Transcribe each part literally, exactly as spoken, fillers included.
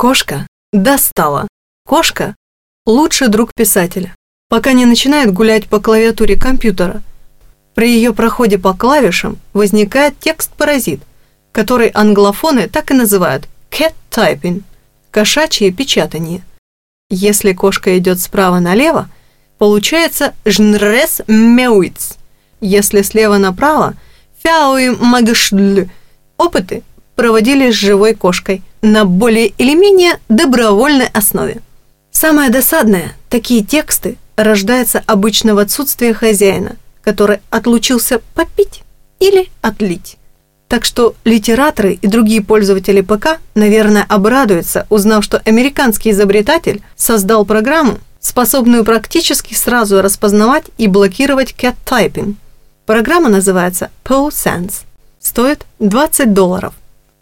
Кошка достала. Кошка – лучший друг писателя, пока не начинает гулять по клавиатуре компьютера. При ее проходе по клавишам возникает текст-паразит, который англофоны так и называют cat typing – кошачье печатание. Если кошка идет справа налево, получается жнрес мяуиц. Если слева направо – фяуи магшдль. Опыты проводились с живой кошкой на более или менее добровольной основе. Самое досадное – такие тексты рождаются обычно в отсутствие хозяина, который отлучился попить или отлить. Так что литераторы и другие пользователи ПК, наверное, обрадуются, узнав, что американский изобретатель создал программу, способную практически сразу распознавать и блокировать cat typing. Программа называется PoeSense. Стоит двадцать долларов.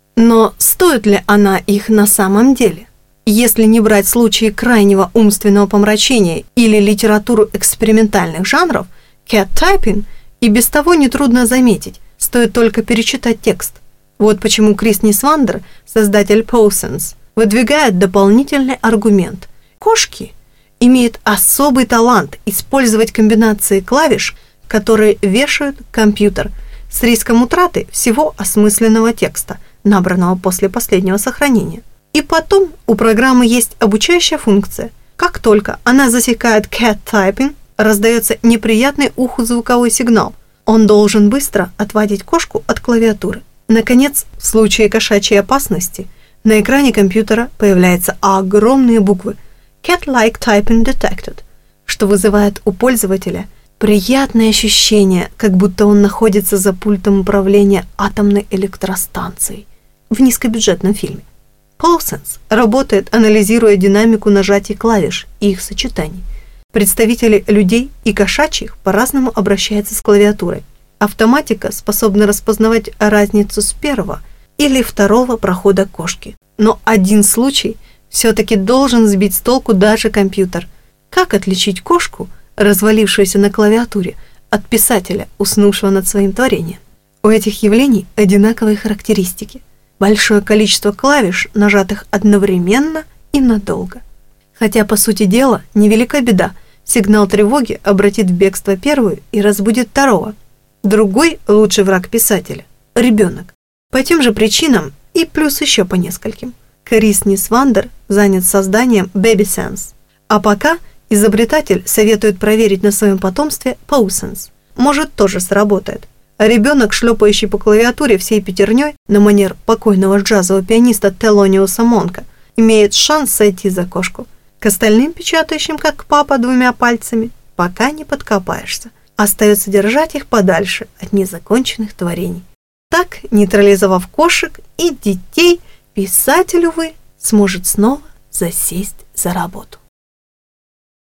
Но стоит ли она их на самом деле? Если не брать случаи крайнего умственного помрачения или литературу экспериментальных жанров, cat typing и без того нетрудно заметить, стоит только перечитать текст. Вот почему Крис Нисвандер, создатель PoeSense, выдвигает дополнительный аргумент. Кошки имеют особый талант использовать комбинации клавиш, которые вешают компьютер, с риском утраты всего осмысленного текста, набранного после последнего сохранения. И потом у программы есть обучающая функция. Как только она засекает cat typing, раздается неприятный уху звуковой сигнал. Он должен быстро отводить кошку от клавиатуры. Наконец, в случае кошачьей опасности, на экране компьютера появляются огромные буквы Cat-like typing detected, что вызывает у пользователя приятное ощущение, как будто он находится за пультом управления атомной электростанцией в низкобюджетном фильме. PoeSense работает, анализируя динамику нажатий клавиш и их сочетаний. Представители людей и кошачьих по-разному обращаются с клавиатурой. Автоматика способна распознавать разницу с первого или второго прохода кошки. Но один случай все-таки должен сбить с толку даже компьютер. Как отличить кошку, развалившуюся на клавиатуре, от писателя, уснувшего над своим творением? У этих явлений одинаковые характеристики. Большое количество клавиш, нажатых одновременно и надолго. Хотя, по сути дела, невелика беда. Сигнал тревоги обратит в бегство первую и разбудит второго. Другой лучший враг писателя – ребенок. По тем же причинам и плюс еще по нескольким. Крис Нисвандер занят созданием BabySense. А пока изобретатель советует проверить на своем потомстве PoeSense. Может, тоже сработает. А ребенок, шлепающий по клавиатуре всей пятерней на манер покойного джазового пианиста Телониуса Монка, имеет шанс сойти за кошку. К остальным печатающим, как папа, двумя пальцами, пока не подкопаешься. Остается держать их подальше от незаконченных творений. Так, нейтрализовав кошек и детей, писатель, увы, сможет снова засесть за работу.